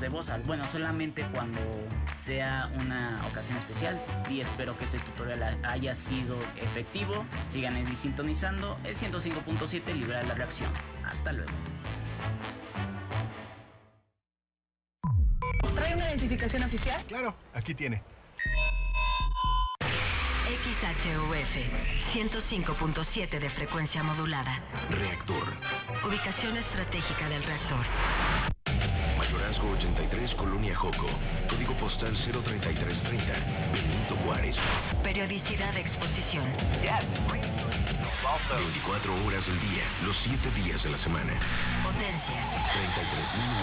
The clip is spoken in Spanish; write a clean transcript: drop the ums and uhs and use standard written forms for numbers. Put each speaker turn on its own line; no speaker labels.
de voz. Bueno, solamente cuando sea una ocasión especial. Y espero que este tutorial haya sido efectivo. Sigan ahí sintonizando el 105.7 Libera la Reacción. Hasta luego.
¿Trae una identificación oficial?
Claro, aquí tiene.
XHUF 105.7 de frecuencia modulada.
Reactor.
Ubicación estratégica del reactor.
Mayorazgo 83, Colonia Joco. Código postal 03330. Benito Juárez.
Periodicidad de exposición.
24 horas del día, los 7 días de la semana.
Potencia.
33.000